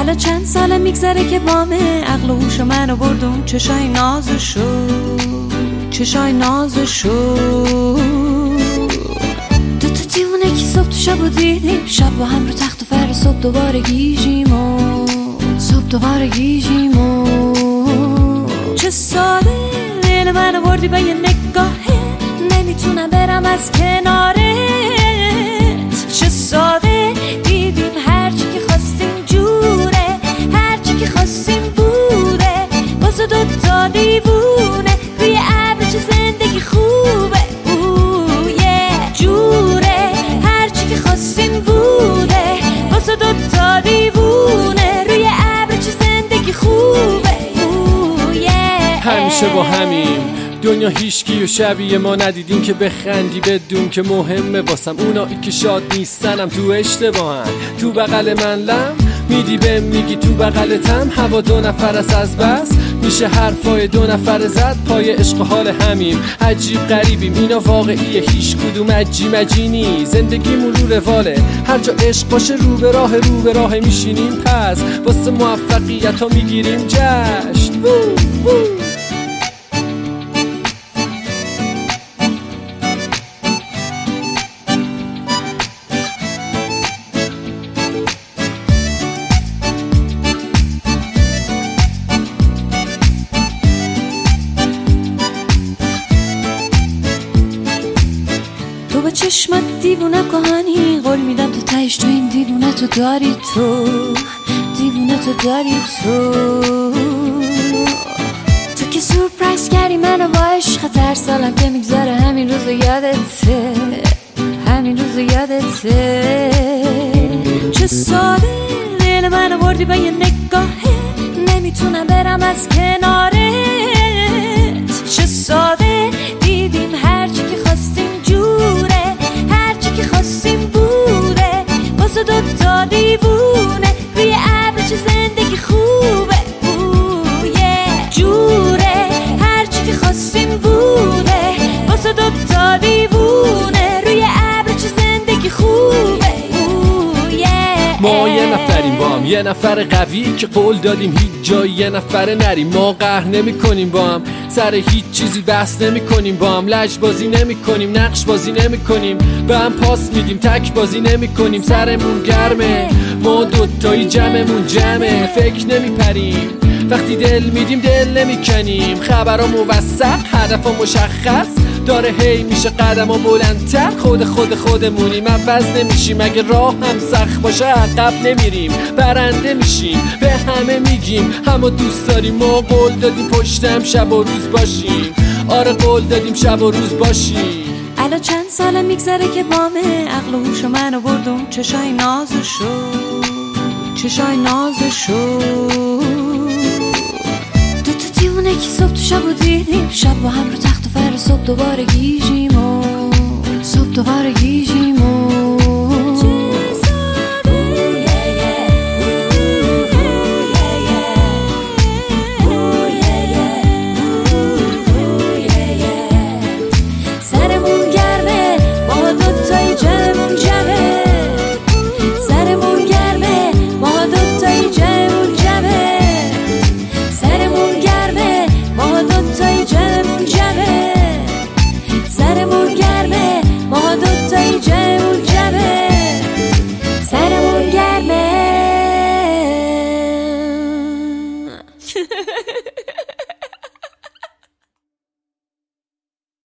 الان چند ساله میگذره که بامه عقل و هوش منو بردون چشای نازشو دو تا دیوونه که صبح تو شب دیدیم شب با هم رو تخت و فر صبح دوباره گیجیم چه ساده دل منو بردی با یه نگاهه نمیتونم برم از کنارت چه ساده دیدیم هرچی که خواستیم جوره هرچی که خواستیم بوده واسه دو تا دیوونه روی ابر چه زندگی خوبه جوره هرچی که خواستیم بوده واسه دو تا دیوونه روی ابر چه زندگی خوبه همیشه با همیم دنیا هیچکی و شبیه ما ندیدین که بخندی بدون که مهمه واسم اونایی که شاد نیستنم تو اشتباهن تو بغل من لم میدی بهم میگی تو بغلتم هوا دو نفر است از بس میشه حرفای دو نفر زد پای عشق و حال همیم عجیب غریبیم اینا واقعیه هیچ کدوم عجی نی زندگیمون رو رواله هر جا عشق باشه رو به راه میشینیم پس واسه موفقیت ها میگیریم جشن تو به چشمت دیوونه کهانی قول میدم تو تهش تو این دیوونه تو داری تو که سورپرایز کردی منو با عشق هر سالم که میگذره همین روز یادته چه ساده دل منو بردی با یه نگاهه نمیتونم برم از کنارت چه ساده دیدیم هرچی که خواستیم جوره هرچی که خواستیم بوده واسه دو تا دیوونه روی ابر چه زندگی خوبه جوره هرچی که خواستیم بوده واسه دو تا دیوونه روی ابر چه زندگی خوبه ما یه نفریم با هم یه نفر قوی که قول دادیم هیچ جایی یه نفر نریم ما قهر نمی کنیم با هم سر هیچ چیزی بحث نمی کنیم با هم لج بازی نمی کنیم نقش بازی نمی کنیم به هم پاس میدیم تک بازی نمی کنیم سرمون گرمه ما دوتایی جمعمون جمعه فکر نمی پریم وقتی دل میدیم دل نمی کنیم خبرها موثق هدفها مشخص داره هی میشه قدم ها بلندتر خودمونیم عوض نمیشیم اگه راه هم سخت باشه عقب نمیریم برنده میشیم به همه میگیم همه دوست داریم ما قول دادیم پشتم شب و روز باشیم آره قول دادیم شب و روز باشیم الان چند ساله میگذره که بامه عقل و هوش منو بردون چشای نازشو دو تا دیوونه که صبح تو شب دیدیم شب با هم رو تخت و فر صبح دوباره گیجیم